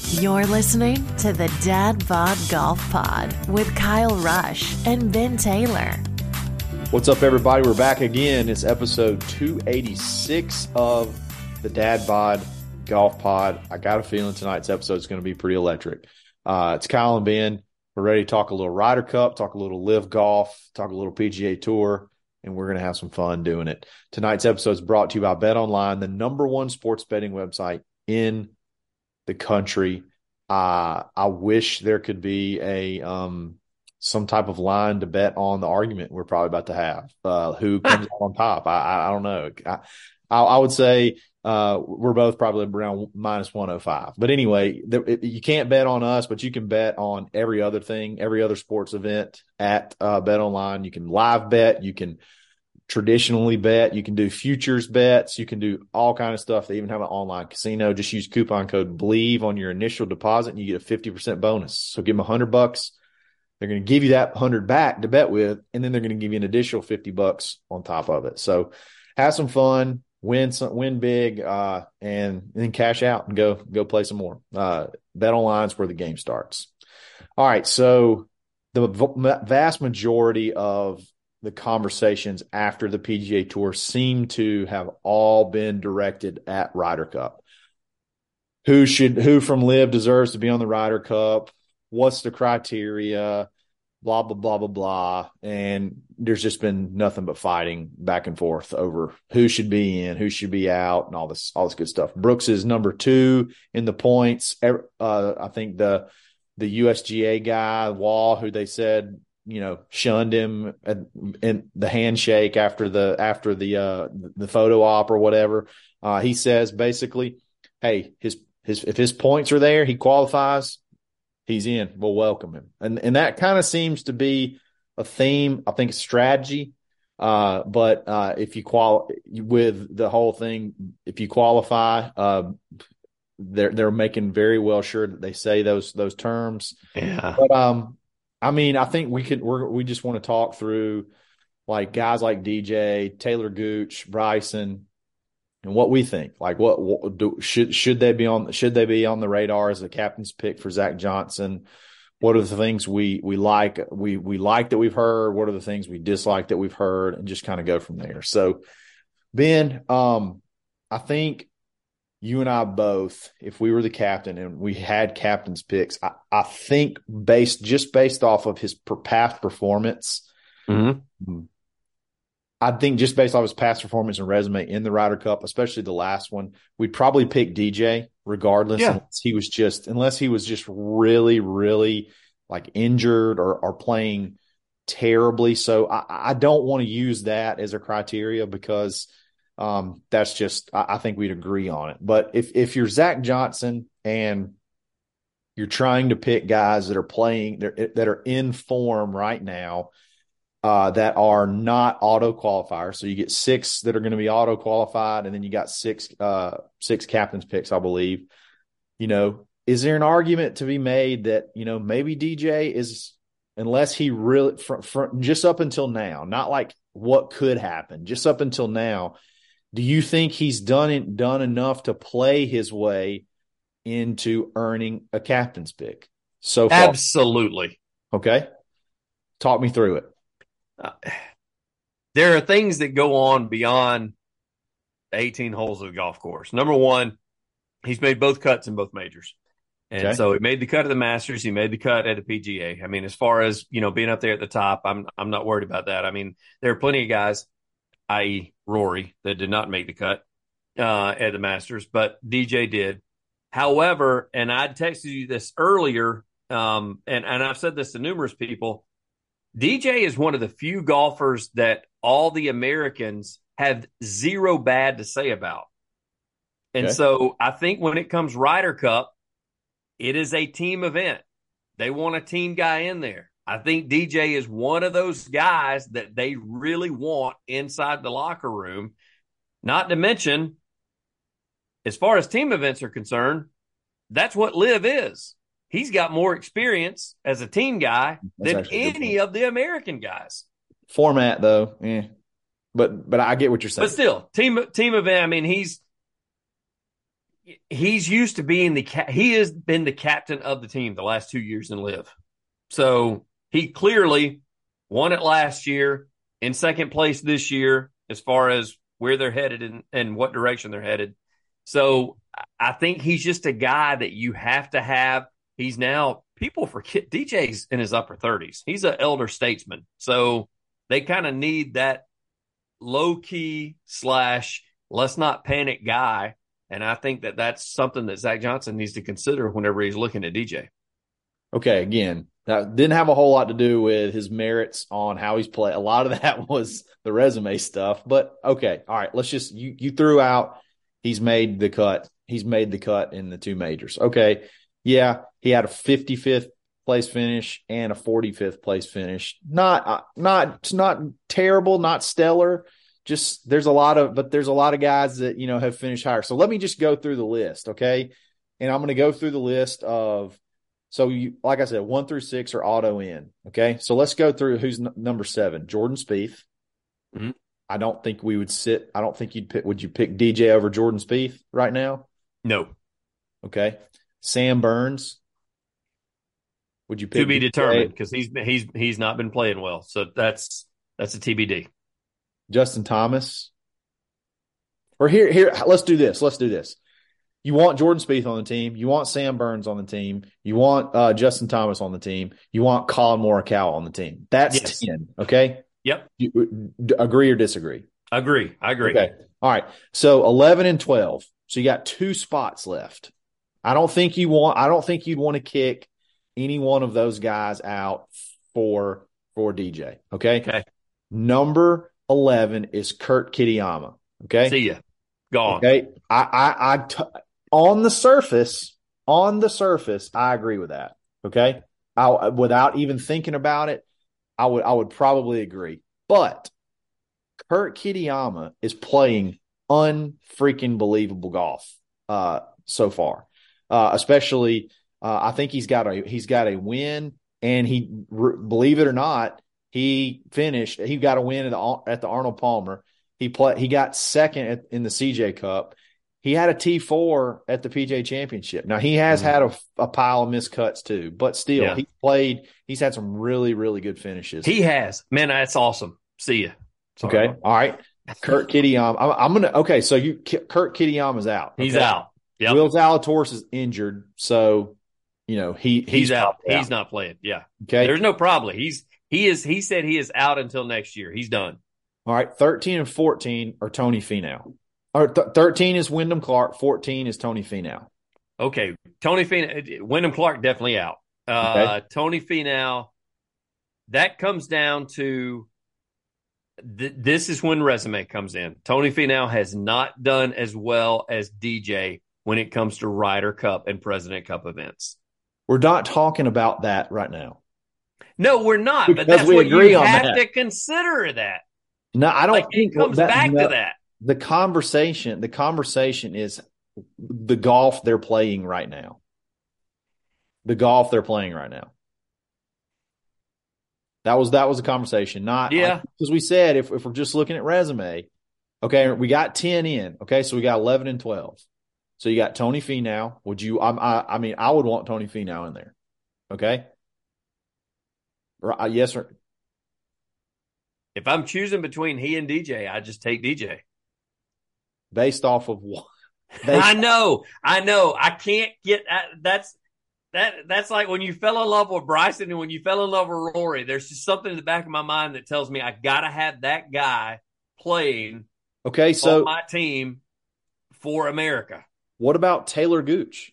You're listening to the Dad Bod Golf Pod with Kyle Rush and Ben Taylor. What's up, everybody? We're back again. It's episode 286 of the Dad Bod Golf Pod. I got a feeling tonight's episode is going to be pretty electric. It's Kyle and Ben. We're ready to talk a little Ryder Cup, talk a little Live Golf, talk a little PGA Tour, and we're going to have some fun doing it. Tonight's episode is brought to you by BetOnline, the number one sports betting website in the country. I wish there could be a some type of line to bet on the argument we're probably about to have. Who comes out on top? I don't know. I would say we're both probably around minus 105. But anyway, you can't bet on us, but you can bet on every other thing, every other sports event at BetOnline. You can live bet. You can traditionally bet. You can do futures bets. You can do all kind of stuff. They even have an online casino. Just use coupon code BLEAV on your initial deposit and you get a 50% bonus. So give them $100. They're going to give you that 100 back to bet with, and then they're going to give you an additional $50 on top of it. So have some fun, win big, and then cash out and go play some more. BetOnline is where the game starts. All right. So the vast majority of the conversations after the PGA Tour seem to have all been directed at Ryder Cup. Who from Live deserves to be on the Ryder Cup? What's the criteria? Blah, blah, blah, blah, blah. And there's just been nothing but fighting back and forth over who should be in, who should be out, and all this good stuff. Brooks is number 2 in the points. I think the USGA guy, Wall, who they said, shunned him in the handshake after the photo op or whatever. He says basically, hey, if his points are there, he qualifies, he's in. We'll welcome him. And that kind of seems to be a theme. I think it's strategy. But if you with the whole thing, if you qualify, they're making very well sure that they say those terms. Yeah. But I think we just want to talk through like guys like DJ, Taylor Gooch, Bryson, and what we think. Like should they be on the radar as a captain's pick for Zach Johnson? What are the things we like that we've heard? What are the things we dislike that we've heard? And just kind of go from there. So Ben, I think you and I both, if we were the captain and we had captain's picks, I think based off of his past performance, mm-hmm. I think just based off his past performance and resume in the Ryder Cup, especially the last one, we'd probably pick DJ regardless, unless he was just really, really like injured or playing terribly. So I don't want to use that as a criteria because that's just I think we'd agree on it. But if you're Zach Johnson and you're trying to pick guys that are playing that are in form right now, that are not auto qualifiers. So you get 6 that are going to be auto qualified, and then you got 6 captain's picks, I believe. Is there an argument to be made that, maybe DJ is, unless he really just up until now, not like what could happen, just up until now, do you think he's done enough to play his way into earning a captain's pick so far? Absolutely. Okay. Talk me through it. There are things that go on beyond 18 holes of the golf course. Number one, he's made both cuts in both majors. And so he made the cut at the Masters. He made the cut at the PGA. I mean, as far as, being up there at the top, I'm not worried about that. I mean, there are plenty of guys, i.e. Rory, that did not make the cut at the Masters, but DJ did. However, and I texted you this earlier, and I've said this to numerous people, DJ is one of the few golfers that all the Americans have zero bad to say about. And so I think when it comes Ryder Cup, it is a team event. They want a team guy in there. I think DJ is one of those guys that they really want inside the locker room. Not to mention, as far as team events are concerned, that's what Live is. He's got more experience as a team guy than any of the American guys. Format, though, but I get what you're saying. But still, team event. I mean, he's he's used to being he has been the captain of the team the last 2 years in Live. So he clearly won it last year, in second place this year as far as where they're headed and what direction they're headed. So I think he's just a guy that you have to have. He's now, people forget, DJ's in his upper 30s. He's an elder statesman. So they kind of need that low-key / let's not panic guy. And I think that that's something that Zach Johnson needs to consider whenever he's looking at DJ. Okay, again, that didn't have a whole lot to do with his merits on how he's played. A lot of that was the resume stuff. But, okay, all right, let's just – you threw out he's made the cut. He's made the cut in the two majors. Okay, yeah, he had a 55th place finish and a 45th place finish. Not terrible, not stellar. Just there's a lot of guys that, have finished higher. So let me just go through the list, okay? And I'm going to go through the list of, so like I said, 1 through 6 are auto in, okay? So let's go through who's number 7. Jordan Spieth. Mm-hmm. I don't think would you pick DJ over Jordan Spieth right now? No. Okay. Sam Burns. Would you pick? To be determined, because he's not been playing well. So that's a TBD. Justin Thomas. Or here, let's do this. You want Jordan Spieth on the team. You want Sam Burns on the team. You want Justin Thomas on the team. You want Colin Morikawa on the team. That's 10, okay? Yep. You agree or disagree? Agree. I agree. Okay. All right. So 11 and 12. So you got 2 spots left. I don't think you'd want to kick any one of those guys out for DJ. Okay. Okay. Number 11 is Kurt Kitayama. Okay. See ya. Gone. Okay. On the surface, I agree with that. Okay. Without even thinking about it, I would probably agree. But Kurt Kitayama is playing unfreaking believable golf so far. Especially, I think he's got a win, and believe it or not, he got a win at the Arnold Palmer. He got second in the CJ Cup. He had a T4 at the PGA Championship. Now he has had a pile of missed cuts too, but still he's had some really, really good finishes. He has, man. That's awesome. See ya. Sorry. Okay. All right. Kurt Kitayama. So Kurt Kitayama's out. Okay? He's out. Yep. Will Zalatoris is injured, so he's out. He's not playing. Yeah. Okay. There's no problem. He said he is out until next year. He's done. All right. 13 and 14 are Tony Finau. Or 13 is Wyndham Clark. 14 is Tony Finau. Okay. Tony Finau, Wyndham Clark definitely out. Okay. Tony Finau. That comes down to. This is when resume comes in. Tony Finau has not done as well as DJ when it comes to Ryder Cup and President Cup events. We're not talking about that right now. No, we're not. Because but that's we what agree you on have that. to consider that. No, I don't think it comes back to that. The conversation is the golf they're playing right now. The golf they're playing right now. That was a conversation, not because we said if we're just looking at resume, okay, we got 10 in, okay, so we got 11 and 12. So you got Tony Finau. Would you? I would want Tony Finau in there, okay? Yes or? If I'm choosing between he and DJ, I just take DJ. Based off of what? I know. I can't get that's like when you fell in love with Bryson and when you fell in love with Rory. There's just something in the back of my mind that tells me I got to have that guy playing on my team for America. What about Taylor Gooch?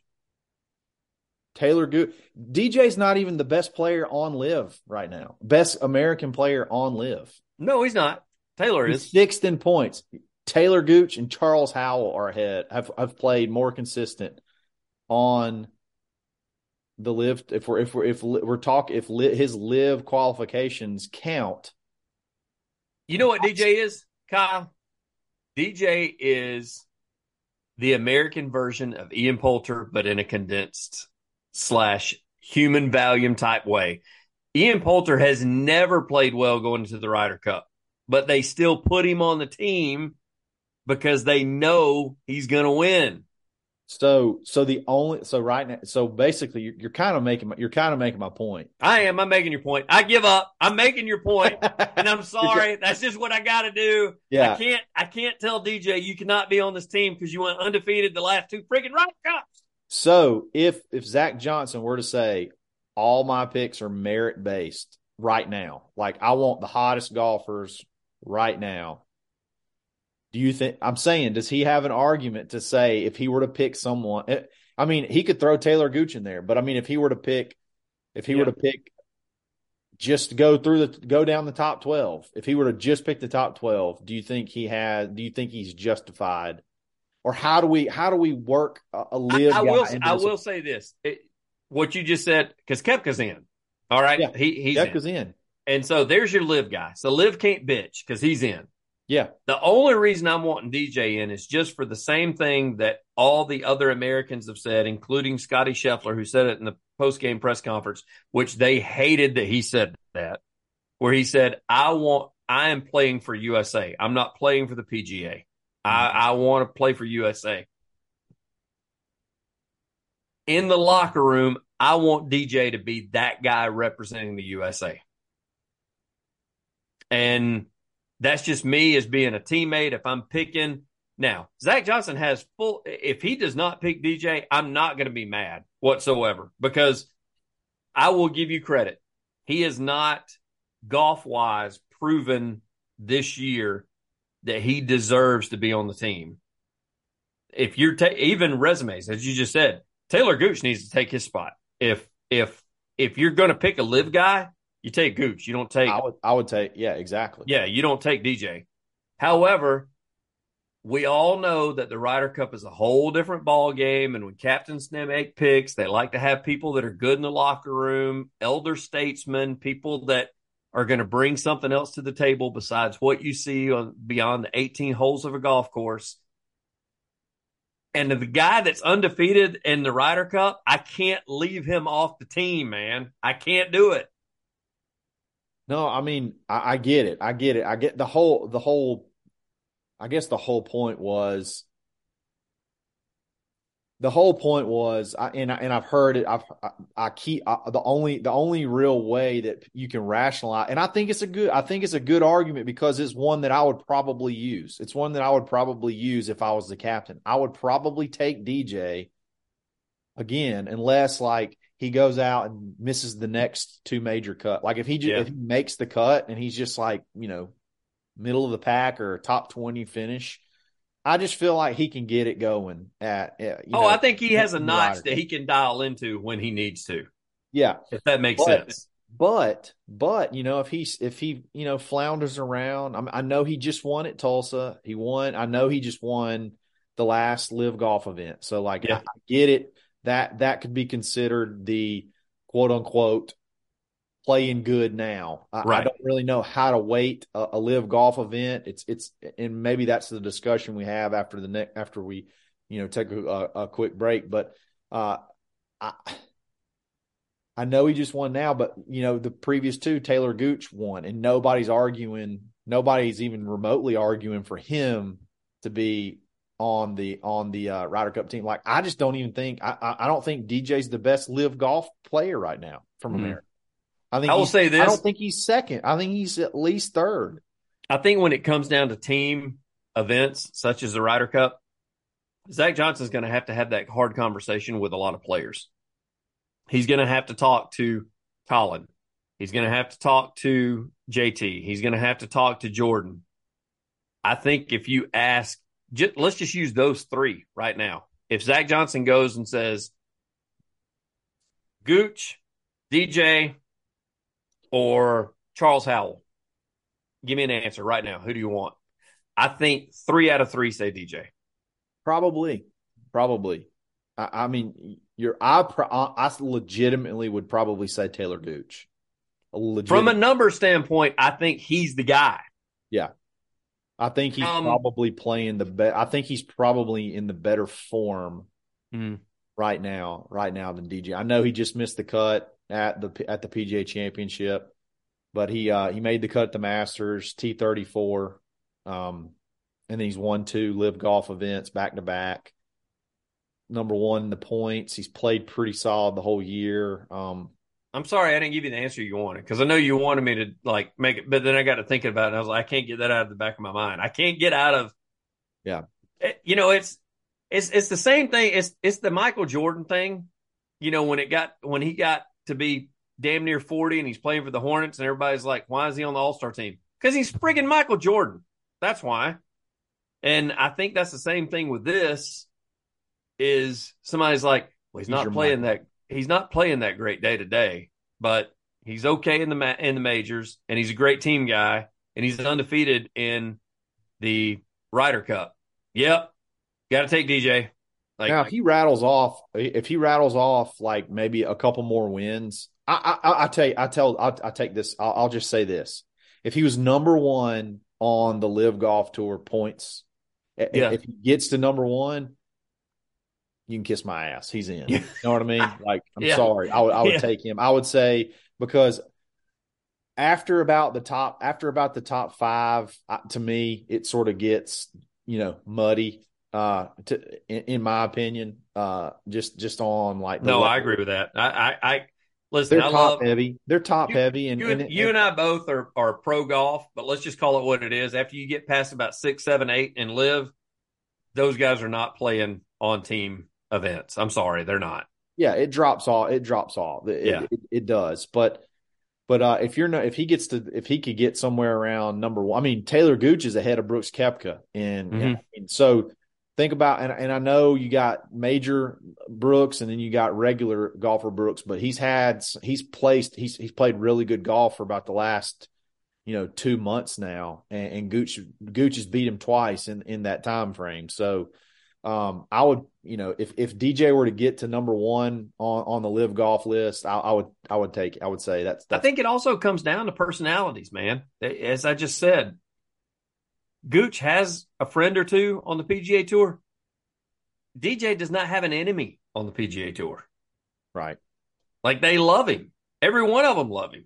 DJ's not even the best player on Live right now. Best American player on Live. No, he's not. Taylor is. 6th in points. Taylor Gooch and Charles Howell are ahead. Have played more consistent on the Live. If his Live qualifications count. You know what DJ is, Kyle? DJ is the American version of Ian Poulter, but in a condensed / human volume type way. Ian Poulter has never played well going into the Ryder Cup, but they still put him on the team because they know he's going to win. So right now, so basically, you're kind of making my point. I am. I'm making your point. I give up. I'm making your point, and I'm sorry. That's just what I got to do. Yeah. I can't tell DJ you cannot be on this team because you went undefeated the last two freaking Ryder Cups. So if Zach Johnson were to say all my picks are merit based right now, like I want the hottest golfers right now, do you think, I'm saying, does he have an argument to say if he were to pick someone? I mean, he could throw Taylor Gooch in there, but I mean, if he were to pick just go down the top 12, if he were to just pick the top 12, do you think he's justified? Or how do we work a live I guy? will say this. What you just said, because Koepka's in. All right. Yeah, he's Koepka's in. And so there's your live guy. So live can't bitch because he's in. Yeah. The only reason I'm wanting DJ in is just for the same thing that all the other Americans have said, including Scotty Scheffler, who said it in the post-game press conference, which they hated that he said that, where he said, I am playing for USA. I'm not playing for the PGA. I want to play for USA. In the locker room, I want DJ to be that guy representing the USA. And that's just me as being a teammate. If I'm picking now, Zach Johnson has if he does not pick DJ, I'm not going to be mad whatsoever because I will give you credit. He is not golf wise proven this year that he deserves to be on the team. If you're even resumes, as you just said, Taylor Gooch needs to take his spot. If you're going to pick a live guy, you take Gooch. You don't take. I would take. Yeah, exactly. Yeah, you don't take DJ. However, we all know that the Ryder Cup is a whole different ball game, and when captains make picks, they like to have people that are good in the locker room, elder statesmen, people that are going to bring something else to the table besides what you see beyond the 18 holes of a golf course. And the guy that's undefeated in the Ryder Cup, I can't leave him off the team, man. I can't do it. No, I mean, I get it. I get the whole, I guess the whole point was, and I've heard it. The only real way that you can rationalize, and I think it's a good argument because it's one that I would probably use. It's one that I would probably use if I was the captain. I would probably take DJ again, unless like he goes out and misses the next two major cut. Like if he makes the cut and he's just like, middle of the pack or top 20 finish, I just feel like he can get it going I think he has a notch that he can dial into when he needs to. Yeah. If that makes sense. But if he flounders around, I know he just won at Tulsa. I know he just won the last Live Golf event. So I get it. That could be considered the quote unquote playing good now. I don't really know how to weight a Live Golf event. It's and maybe that's the discussion we have after we take a quick break. But I know he just won now, but the previous two, Taylor Gooch won, and nobody's even remotely arguing for him to be on the Ryder Cup team. Like I just don't even think I don't think DJ's the best Live Golf player right now from America. I will say this. I don't think he's second. I think he's at least third. I think when it comes down to team events such as the Ryder Cup, Zach Johnson's going to have that hard conversation with a lot of players. He's going to have to talk to Colin. He's going to have to talk to JT. He's going to have to talk to Jordan. I think if you ask, let's just use those three right now. If Zach Johnson goes and says, Gooch, DJ, or Charles Howell, give me an answer right now. Who do you want? I think 3 out of 3 say DJ. Probably. I mean, I legitimately would probably say Taylor Gooch. From a number standpoint, I think he's the guy. Yeah. I think he's probably playing I think he's probably in the better form right now than DJ. I know he just missed the cut at the PGA Championship, but he made the cut at the Masters, T34, and then he's won 2 Live Golf events back to back. number one in the points. He's played pretty solid the whole year. I'm sorry I didn't give you the answer you wanted, because I know you wanted me to like make it, but then I got to thinking about it, and I was like, I can't get that out of the back of my mind. I can't get out of, it's the same thing. It's the Michael Jordan thing, when he got to be damn near 40 and he's playing for the Hornets, and everybody's like, why is he on the All-Star team? Because he's friggin' Michael Jordan. That's why. And I think that's the same thing with this. Is somebody's like, well, he's not playing that great day to day, but he's okay in the majors, and he's a great team guy, and he's undefeated in the Ryder Cup. Yep, got to take DJ. Like, now, if he rattles off like maybe a couple more wins, I'll take this. I'll just say this: if he was number one on the Live Golf Tour points, if he gets to number one, you can kiss my ass. He's in. You know what I mean? Like, I'm sorry. I would take him. I would say, because after about the top five, to me, it sort of gets, muddy, in my opinion, just on like. No, I agree with that. I listen, they're top heavy. They're top heavy. And you and I both are pro golf, but let's just call it what it is. After you get past about 6, 7, 8 and Live, those guys are not playing on team events. I'm sorry, they're not. Yeah, it drops off. It does. But if he could get somewhere around number one, I mean, Taylor Gooch is ahead of Brooks Koepka, and so think about, and I know you got major Brooks and then you got regular golfer Brooks, but he's played really good golf for about the last 2 months now, and Gooch has beat him twice in that time frame. So I would, if DJ were to get to number one on the Live Golf list, I would say that's. I think it also comes down to personalities, man. As I just said, Gooch has a friend or two on the PGA Tour. DJ does not have an enemy on the PGA Tour. Right. Like, they love him. Every one of them love him.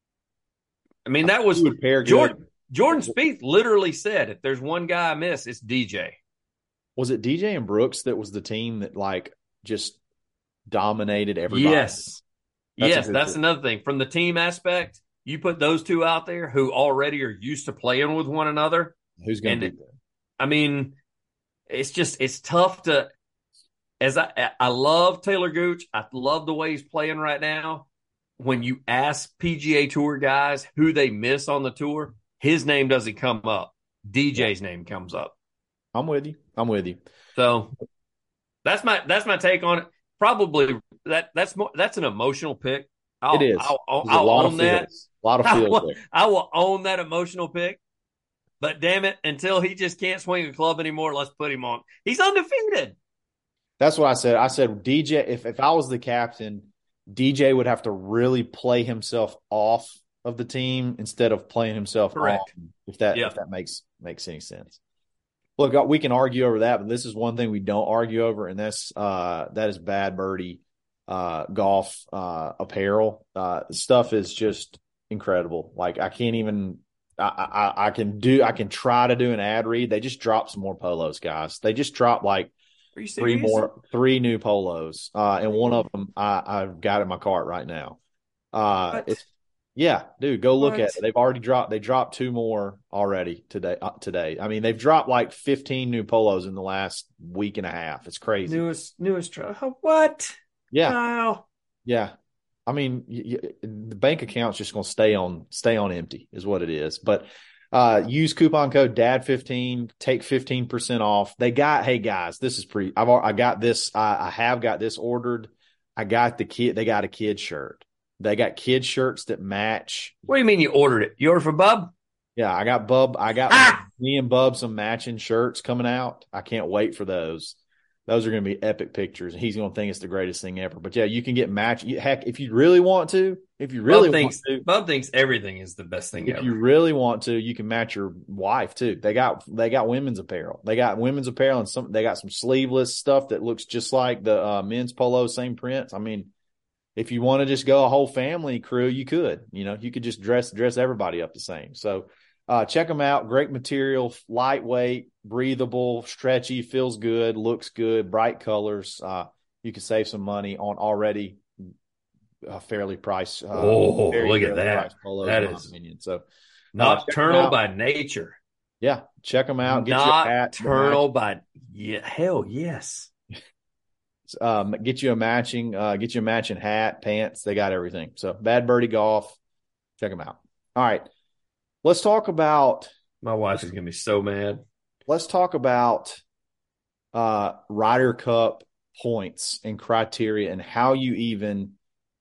I mean, that was Jordan Spieth literally said, if there's one guy I miss, it's DJ. Was it DJ and Brooks that was the team that like just dominated everybody? Yes. That's another thing. From the team aspect, you put those two out there who already are used to playing with one another. Who's going to beat them? I mean, it's tough to. As I love Taylor Gooch, I love the way he's playing right now. When you ask PGA Tour guys who they miss on the tour, his name doesn't come up. DJ's name comes up. I'm with you. So that's my take on it. Probably that's an emotional pick. It is. I'll own that. A lot of feels there. I will own that emotional pick. But damn it, until he just can't swing a club anymore, let's put him on. He's undefeated. That's what I said. I said DJ. If I was the captain, DJ would have to really play himself off of the team instead of playing himself on. If that makes any sense. Look, we can argue over that, but this is one thing we don't argue over, and that is Bad Birdie golf apparel. Stuff is just incredible. Like, I can't even. I can try to do an ad read. They just dropped some more polos, guys. They just dropped like three new polos, and one of them I've got in my cart right now. Dude, go look at it. They've already dropped. They dropped 2 more already today. I mean, they've dropped like 15 new polos in the last week and a half. It's crazy. Newest what? Yeah. Wow. Yeah. I mean, the bank account's just going to stay on empty is what it is. But use coupon code DAD15, take 15% off. Hey guys, this is I got this. I have got this ordered. They got a kid shirt. They got kid shirts that match. What do you mean you ordered it? You ordered for Bub? Yeah, I got Bub. Me and Bub some matching shirts coming out. I can't wait for those. Those are going to be epic pictures, and he's going to think it's the greatest thing ever. But yeah, you can get match. Heck, if you really want to, Bub thinks everything is the best thing ever. If you really want to, you can match your wife too. They got women's apparel. They got women's apparel, and they got some sleeveless stuff that looks just like the men's polo, same prints. I mean, if you want to just go a whole family crew, you could. You could just dress everybody up the same. So Check them out. Great material, lightweight, breathable, stretchy, feels good, looks good, bright colors. You can save some money on already fairly priced. Look at that. Polos, That in my is opinion. So nocturnal by nature. Yeah, check them out. Get you a hat. Nocturnal by hell yes. Get you a matching hat, pants. They got everything. So Bad Birdie Golf, check them out. All right, let's talk about. My wife is gonna be so mad. Let's talk about Ryder Cup points and criteria and how you even.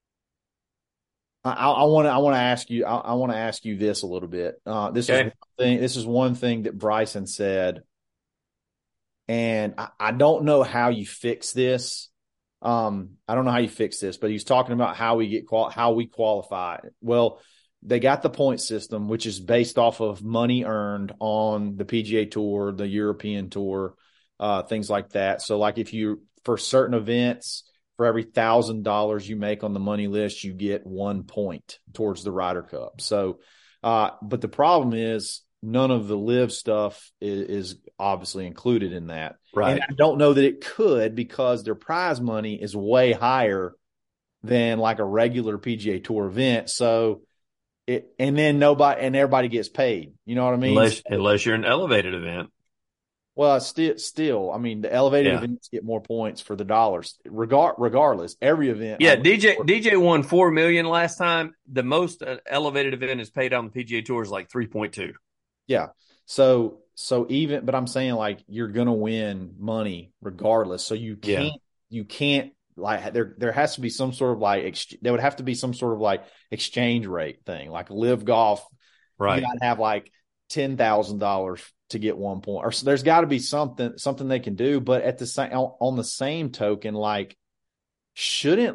I want to ask you. I want to ask you this a little bit. This is one thing that Bryson said, and I don't know how you fix this. I don't know how you fix this, but he's talking about how we qualify. Well, they got the point system, which is based off of money earned on the PGA Tour, the European Tour, things like that. So, like for certain events. For every $1,000 you make on the money list, you get 1 point towards the Ryder Cup. So, but the problem is none of the live stuff is obviously included in that. Right. And I don't know that it could because their prize money is way higher than like a regular PGA Tour event. So everybody gets paid. You know what I mean? Unless you're an elevated event. Well, still, I mean, the elevated events get more points for the dollars. Regardless, every event. Yeah, DJ won $4 million last time. The most elevated event is paid on the PGA Tour is like 3.2. Yeah. So but I'm saying like you're gonna win money regardless. So you can't like there has to be some sort of like there would have to be some sort of like exchange rate thing, like Live Golf. Right. You gotta have like $10,000 to get 1 point, or so there's got to be something they can do. But at the same, on the same token, like shouldn't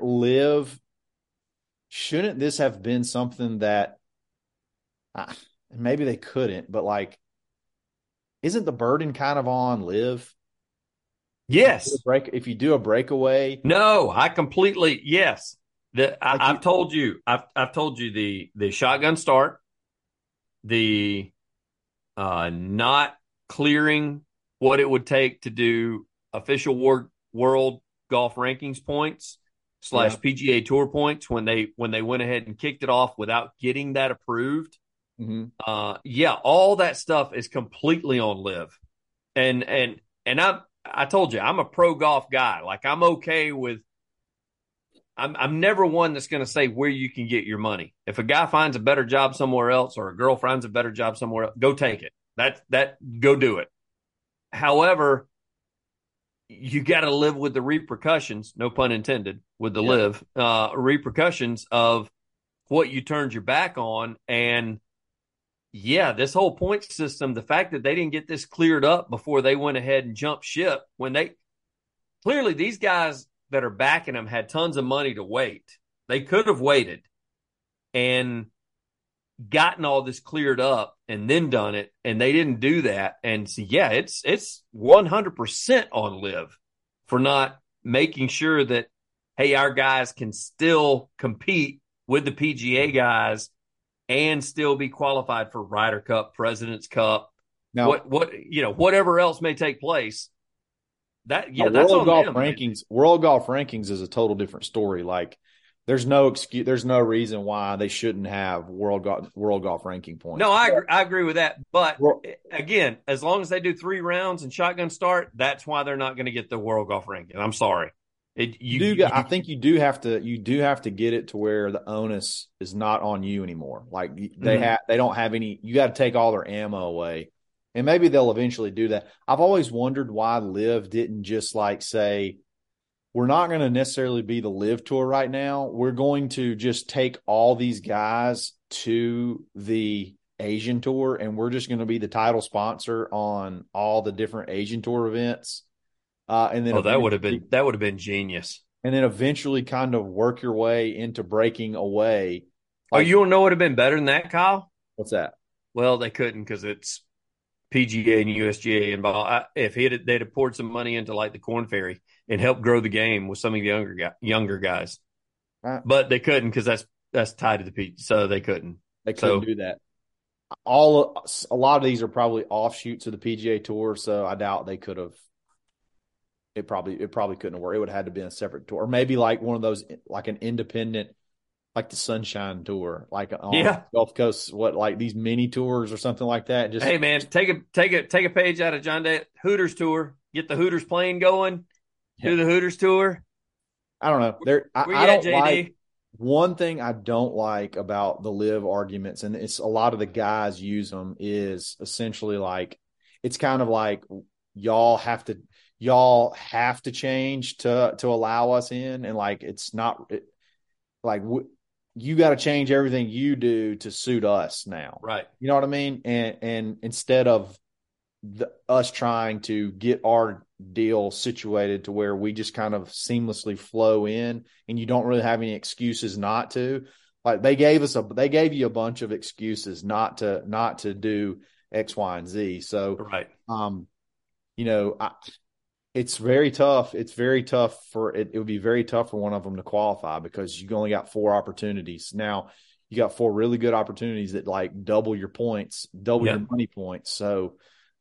this have been something that maybe they couldn't, but like, isn't the burden kind of on Live? Yes. If you do a breakaway. No, I completely, yes. I've told you the shotgun start, the not clearing what it would take to do official world golf rankings points / PGA Tour points when they went ahead and kicked it off without getting that approved. Mm-hmm. All that stuff is completely on Live. And I told you, I'm a pro golf guy. Like I'm okay with, I'm never one that's going to say where you can get your money. If a guy finds a better job somewhere else or a girl finds a better job somewhere else, go take it. Go do it. However, you got to live with the repercussions, no pun intended, with the Live repercussions of what you turned your back on. And this whole point system, the fact that they didn't get this cleared up before they went ahead and jumped ship when clearly these guys that are backing them had tons of money to wait. They could have waited and gotten all this cleared up and then done it, and they didn't do that. And so, it's 100% on Live for not making sure that, hey, our guys can still compete with the PGA guys and still be qualified for Ryder Cup, President's Cup, now, whatever else may take place. That's World Golf them, Rankings. Man. World Golf Rankings is a total different story. Like, there's no excuse. There's no reason why they shouldn't have World Golf Ranking points. No, I agree with that. But again, as long as they do 3 rounds and shotgun start, that's why they're not going to get the World Golf Ranking. I'm sorry. I think you do have to get it to where the onus is not on you anymore. Like they don't have any. You got to take all their ammo away. And maybe they'll eventually do that. I've always wondered why Live didn't just like say, we're not going to necessarily be the Live Tour right now. We're going to just take all these guys to the Asian Tour, and we're just going to be the title sponsor on all the different Asian Tour events. And then that would have been genius. And then eventually kind of work your way into breaking away. You don't know what would have been better than that, Kyle? What's that? Well, they couldn't because it's PGA and USGA involved. If they'd have poured some money into like the Corn Ferry and helped grow the game with some of the younger guys, but they couldn't because that's tied to the PGA, so they couldn't. They couldn't do that. a lot of these are probably offshoots of the PGA Tour, so I doubt they could have. It probably couldn't have worked. It would have had to be a separate tour, or maybe like one of those, like an independent, like the Sunshine Tour, like on the Gulf Coast, like these mini tours or something like that. Just, hey man, take a page out of John Day Hooters tour. Get the Hooters plane going. Yeah. Do the Hooters tour. I don't know. I don't like. One thing I don't like about the live arguments, and it's a lot of the guys use them, is essentially like, it's kind of like y'all have to change to allow us in, and like it's not like you got to change everything you do to suit us now, right? You know what I mean? And instead of us trying to get our deal situated to where we just kind of seamlessly flow in, and you don't really have any excuses not to. Like they gave you a bunch of excuses not to do X, Y, and Z. So, right. It's very tough. It's very tough it would be very tough for one of them to qualify, because you only got 4 opportunities. Now you got 4 really good opportunities that like double your points, your money points. So,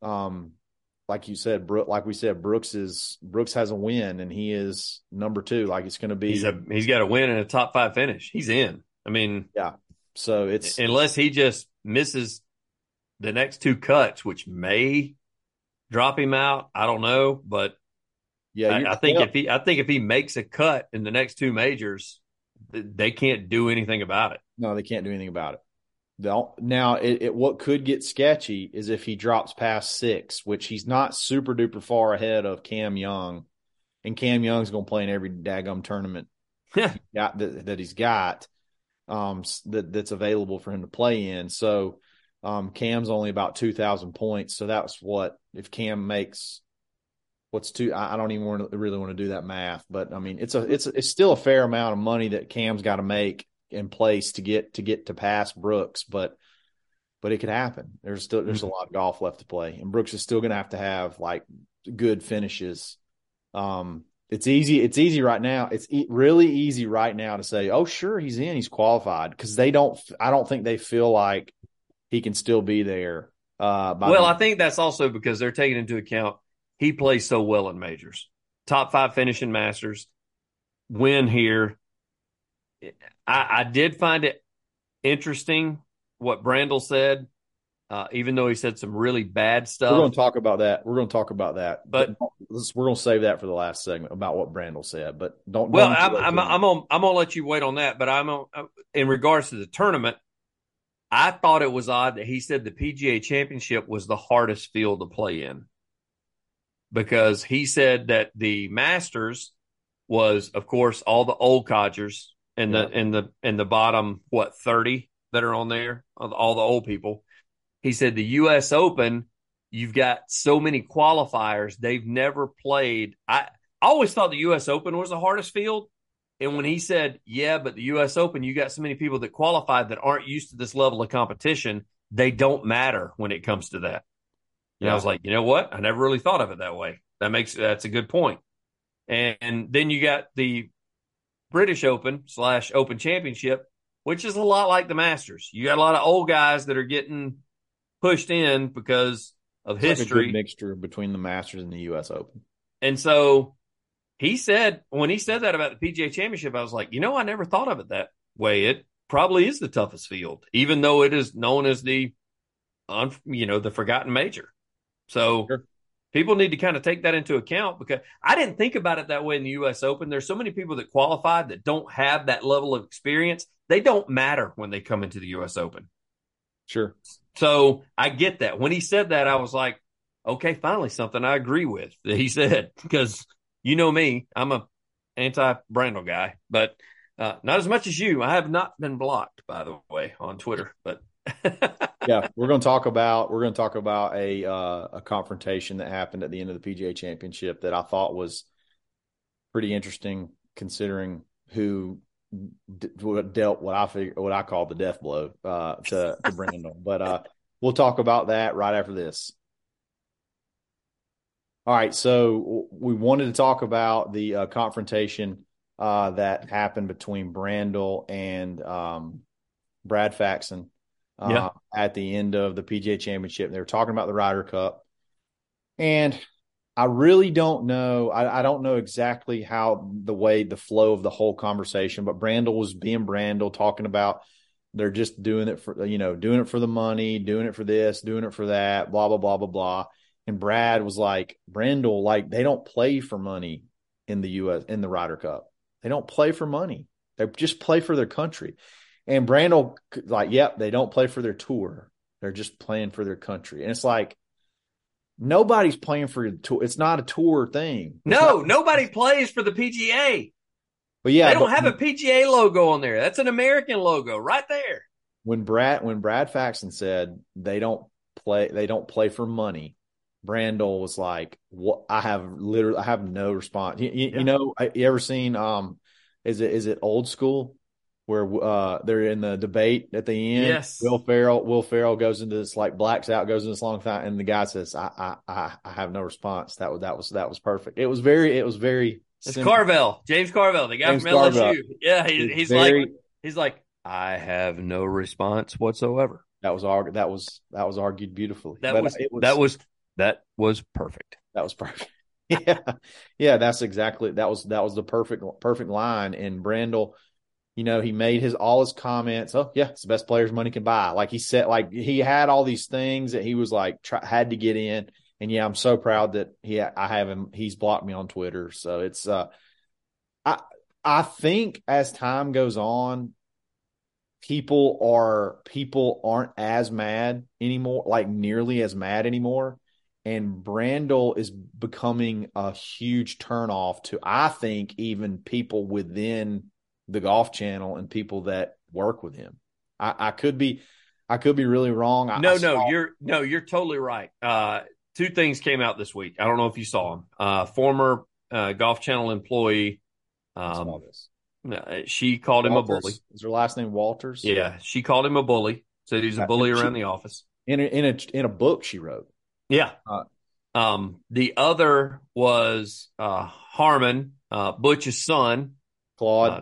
like you said, like we said, Brooks has a win, and he is number 2. Like it's going to be, he's got a win and a top 5 finish. He's in. I mean, yeah. So it's, unless he just misses the next 2 cuts, which may drop him out. I don't know, but yeah, I think if he makes a cut in the next 2 majors, they can't do anything about it. No, they can't do anything about it. Now, what could get sketchy is if he drops past 6, which he's not super duper far ahead of Cam Young, and Cam Young's going to play in every daggum tournament that he's got that's available for him to play in. So Cam's only about 2,000 points. So that's what, if Cam makes what's 2, I don't even really want to do that math, but I mean it's still a fair amount of money that Cam's got to make in place to get to pass Brooks, but it could happen. There's a lot of golf left to play, and Brooks is still going to have like good finishes. It's easy right now. It's really easy right now to say, oh sure, he's in, he's qualified, because I don't think they feel like he can still be there. I think that's also because they're taking into account he plays so well in majors, top 5 finish in Masters, win here. I did find it interesting what Brandel said, even though he said some really bad stuff. We're going to talk about that. But we're going to save that for the last segment about what Brandel said. But don't. Well, I'm gonna let you wait on that. But in regards to the tournament, I thought it was odd that he said the PGA Championship was the hardest field to play in, because he said that the Masters was, of course, all the old codgers and the bottom 30 that are on there, all the old people. He said the U.S. Open, you've got so many qualifiers, they've never played. I always thought the U.S. Open was the hardest field. And when he said, yeah, but the U.S. Open, you got so many people that qualified that aren't used to this level of competition, they don't matter when it comes to that. And I was like, you know what? I never really thought of it that way. That's a good point. And then you got the British Open / Open Championship, which is a lot like the Masters. You got a lot of old guys that are getting pushed in because of history. Like a good mixture between the Masters and the U.S. Open. And so when he said that about the PGA Championship, I was like, I never thought of it that way. It probably is the toughest field, even though it is known as the forgotten major. So sure. People need to kind of take that into account, because I didn't think about it that way in the U.S. Open. There's so many people that qualified that don't have that level of experience. They don't matter when they come into the U.S. Open. Sure. So I get that. When he said that, I was like, okay, finally something I agree with that he said, because you know me, I'm a anti-Brandel guy, but not as much as you. I have not been blocked, by the way, on Twitter, but yeah, we're going to talk about a confrontation that happened at the end of the PGA Championship that I thought was pretty interesting, considering who dealt what I call the death blow to Brandel. But we'll talk about that right after this. All right, so we wanted to talk about the confrontation that happened between Brandel and Brad Faxon. at the end of the PGA Championship. They were talking about the Ryder Cup. And I really don't know. I don't know exactly how the flow of the whole conversation, but Brandel was being Brandel, talking about they're just doing it for, doing it for the money, doing it for this, doing it for that, blah, blah, blah, blah, blah. And Brad was like, Brandel, like, they don't play for money in the U.S., in the Ryder Cup. They don't play for money. They just play for their country. And Brandel, like, yep, they don't play for their tour. They're just playing for their country. And it's like, nobody's playing for the tour. It's not a tour thing. Nobody plays for the PGA. But yeah, they don't have a PGA logo on there. That's an American logo right there. When Brad Faxon said they don't play for money, Brandel was like, "What? I have no response." You ever seen is it Old School, where they're in the debate at the end? Yes. Will Ferrell goes into this, like, blacks out, goes into this long time, and the guy says, "I have no response." That was perfect. It was very. It's Carvel, James Carvel, the guy James from LSU. Carvel. Yeah, he's like, I have no response whatsoever. That was argued beautifully. That was perfect. That was perfect. Yeah. That was the perfect line. And Brandel, he made all his comments. Oh yeah, it's the best players money can buy. Like he said, like he had all these things that he was like had to get in. And yeah, I'm so proud that I have him. He's blocked me on Twitter. So it's I think as time goes on, people aren't as mad anymore, like nearly as mad anymore. And Brandel is becoming a huge turnoff to, I think, even people within the Golf Channel and people that work with him. I could be really wrong. You're totally right. Two things came out this week. I don't know if you saw them. Former Golf Channel employee. She called him a bully. Is her last name Walters? Yeah, she called him a bully. Said he's a bully around the office. In a book she wrote. Yeah. The other was Harmon, Butch's son, Claude.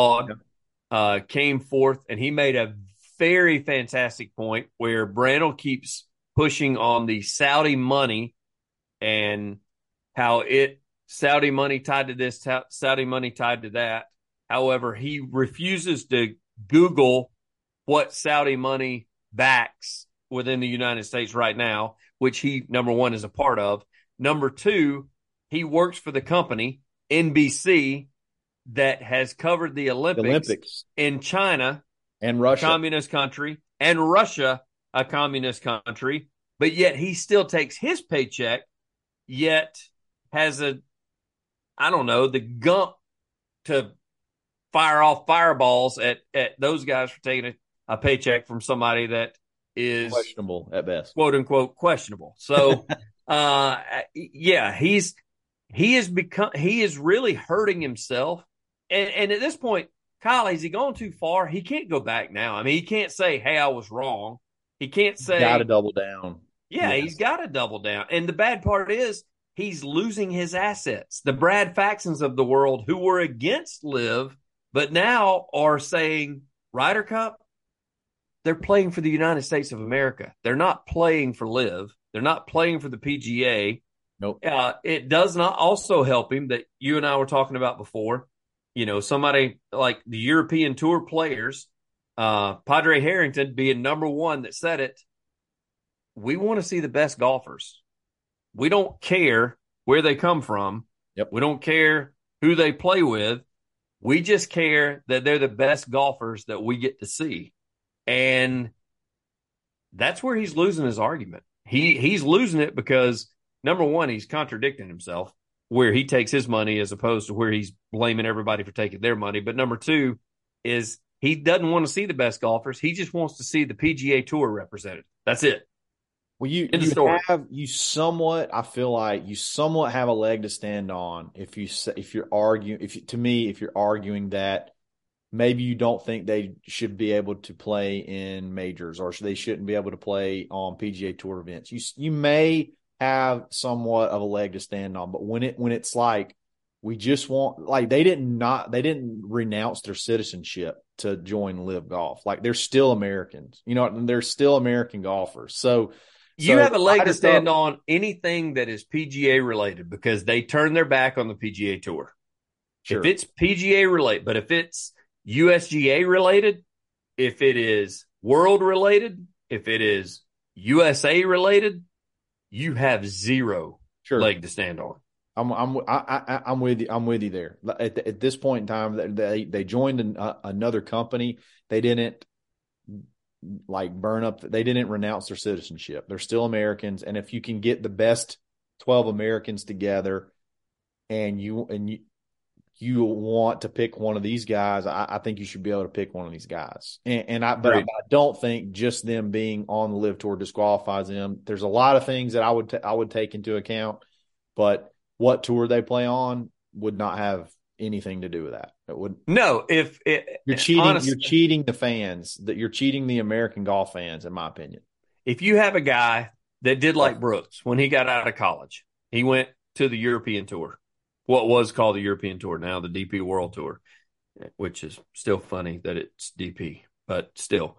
Came forth, and he made a very fantastic point where Brandel keeps pushing on the Saudi money and how Saudi money tied to this, Saudi money tied to that. However, he refuses to Google what Saudi money backs within the United States right now, which he, number one, is a part of. Number two, he works for the company, NBC, that has covered the Olympics in China and Russia, a communist country, and Russia, a communist country, but yet he still takes his paycheck, yet has the gump to fire off fireballs at those guys for taking a paycheck from somebody that is questionable at best, quote unquote questionable. So, he is really hurting himself. And at this point, Kyle, has he gone too far? He can't go back now. I mean, he can't say, "Hey, I was wrong." He can't say, "Got to double down." Yeah, yes. He's got to double down. And the bad part is he's losing his assets. The Brad Faxons of the world, who were against LIV, but now are saying, Ryder Cup, they're playing for the United States of America. They're not playing for LIV. They're not playing for the PGA. Nope. It does not also help him that you and I were talking about before. Somebody like the European Tour players, Padre Harrington being number one that said it, we want to see the best golfers. We don't care where they come from. Yep. We don't care who they play with. We just care that they're the best golfers that we get to see. And that's where he's losing his argument. He's losing it because, number one, he's contradicting himself, where he takes his money as opposed to where he's blaming everybody for taking their money. But number two is he doesn't want to see the best golfers. He just wants to see the PGA Tour represented. That's it. Well, you somewhat have a leg to stand on if you're arguing that maybe you don't think they should be able to play in majors, or they shouldn't be able to play on PGA Tour events. You may have somewhat of a leg to stand on, but when it's like We just want, like, they didn't renounce their citizenship to join Live Golf. Like, they're still Americans, they're still American golfers. So you have a leg to stand on anything that is PGA related, because they turn their back on the PGA Tour. Sure. If it's PGA related, but if it's USGA related, if it is world related, if it is USA related, you have zero leg to stand on. I'm with you. I'm with you there. At this point in time, they joined another company. They didn't burn up. They didn't renounce their citizenship. They're still Americans. And if you can get the best 12 Americans together, and you want to pick one of these guys, I think you should be able to pick one of these guys. But I don't think just them being on the Live Tour disqualifies them. There's a lot of things that I would take into account, but what tour they play on would not have anything to do with that. It would. No, if you're cheating, honestly, you're cheating the fans. That you're cheating the American golf fans, in my opinion. If you have a guy that did like Brooks when he got out of college, he went to the European Tour, what was called the European Tour, now the DP World Tour, which is still funny that it's DP, but still,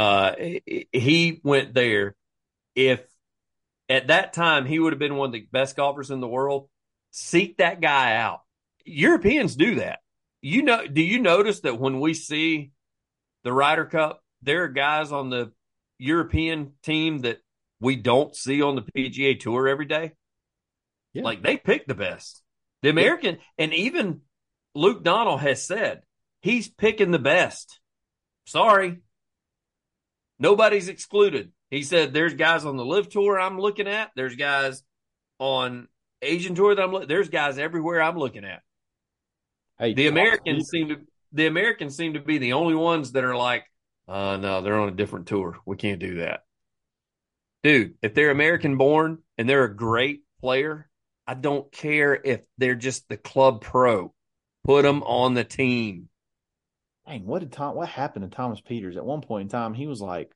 he went there. If at that time he would have been one of the best golfers in the world, seek that guy out. Europeans do that. Do you notice that when we see the Ryder Cup, there are guys on the European team that we don't see on the PGA Tour every day? Yeah. Like, they pick the best. The American, and even Luke Donald has said he's picking the best. Sorry. Nobody's excluded. He said there's guys on the Live Tour I'm looking at. There's guys on Asian Tour there's guys everywhere I'm looking at. Hey, the Americans seem to be the only ones that are like, no, they're on a different tour. We can't do that. Dude, if they're American born and they're a great player, I don't care if they're just the club pro. Put them on the team. Dang, what happened to Thomas Peters? At one point in time, he was like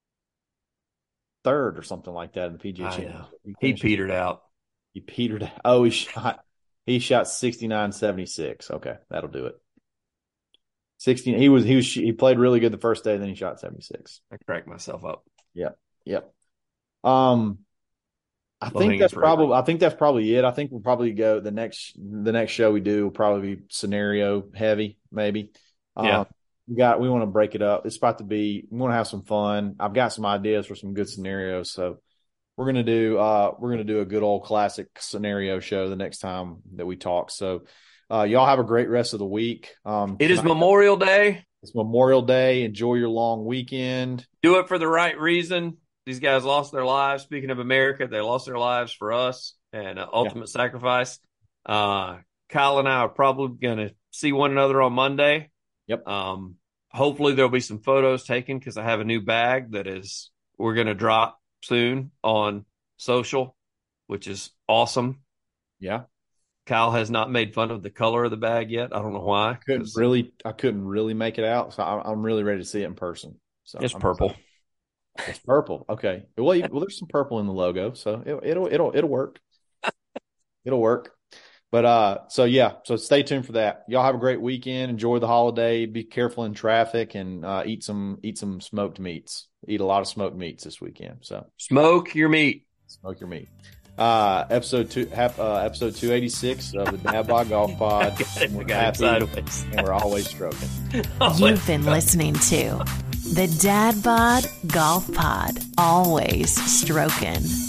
third or something like that in the PGA Championship. He petered out. He petered out. Oh, he shot 69.76. Okay, that'll do it. 16. He played really good the first day, then he shot 76. I cracked myself up. Yep. I think that's probably it. I think we'll probably go the next show we do will probably be scenario heavy, maybe. Yeah. We want to break it up. We want to have some fun. I've got some ideas for some good scenarios, so we're gonna do a good old classic scenario show the next time that we talk. So y'all have a great rest of the week. It is Memorial Day. It's Memorial Day. Enjoy your long weekend. Do it for the right reason. These guys lost their lives. Speaking of America, they lost their lives for us, and ultimate sacrifice. Kyle and I are probably going to see one another on Monday. Yep. Hopefully there'll be some photos taken, because I have a new bag we're going to drop soon on social, which is awesome. Yeah. Kyle has not made fun of the color of the bag yet. I don't know why. I couldn't really make it out, so I'm really ready to see it in person. So it's purple. It's purple. Okay. Well, there's some purple in the logo, so it'll work. It'll work. But so stay tuned for that. Y'all have a great weekend. Enjoy the holiday. Be careful in traffic, and eat some smoked meats. Eat a lot of smoked meats this weekend. So smoke your meat. Smoke your meat. Episode 286 of the Dad Bod Golf Pod. And we're happy, and we're always stroking. You've been listening to the Dad Bod Golf Pod, always stroking.